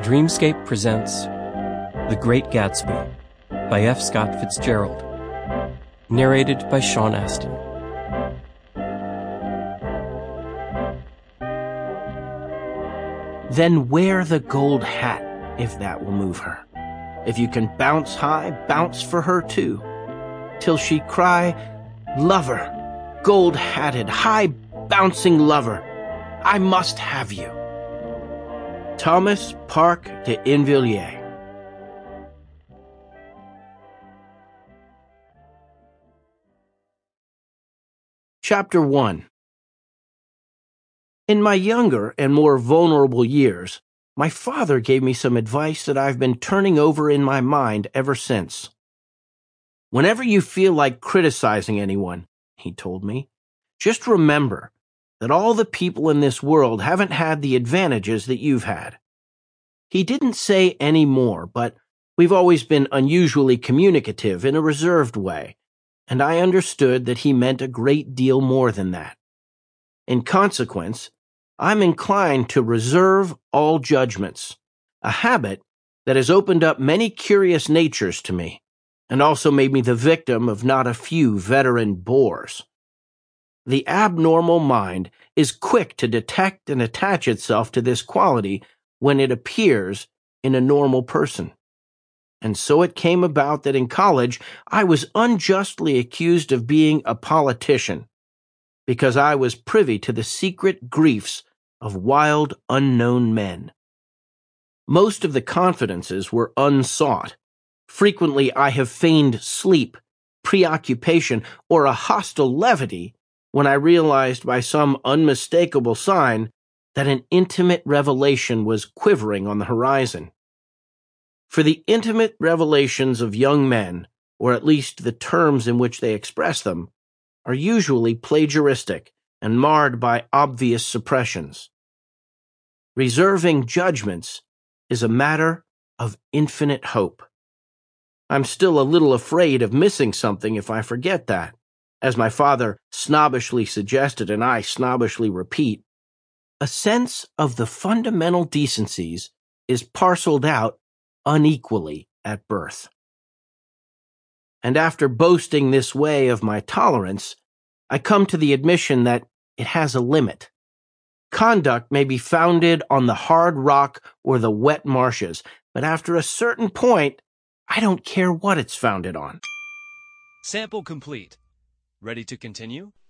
Dreamscape presents The Great Gatsby by F. Scott Fitzgerald. Narrated by Sean Astin. Then wear the gold hat, if that will move her. If you can bounce high, bounce for her too. Till she cry, "Lover, gold-hatted, high-bouncing lover, I must have you." Thomas Park de Invilliers. Chapter 1. In my younger and more vulnerable years, my father gave me some advice that I've been turning over in my mind ever since. Whenever you feel like criticizing anyone, he told me, just remember that all the people in this world haven't had the advantages that you've had. He didn't say any more, but we've always been unusually communicative in a reserved way, and I understood that he meant a great deal more than that. In consequence, I'm inclined to reserve all judgments, a habit that has opened up many curious natures to me, and also made me the victim of not a few veteran bores. The abnormal mind is quick to detect and attach itself to this quality when it appears in a normal person. And so it came about that in college I was unjustly accused of being a politician, because I was privy to the secret griefs of wild, unknown men. Most of the confidences were unsought. Frequently I have feigned sleep, preoccupation, or a hostile levity when I realized by some unmistakable sign that an intimate revelation was quivering on the horizon. For the intimate revelations of young men, or at least the terms in which they express them, are usually plagiaristic and marred by obvious suppressions. Reserving judgments is a matter of infinite hope. I'm still a little afraid of missing something if I forget that, as my father snobbishly suggested and I snobbishly repeat. A sense of the fundamental decencies is parceled out unequally at birth. And after boasting this way of my tolerance, I come to the admission that it has a limit. Conduct may be founded on the hard rock or the wet marshes, but after a certain point, I don't care what it's founded on. Sample complete. Ready to continue?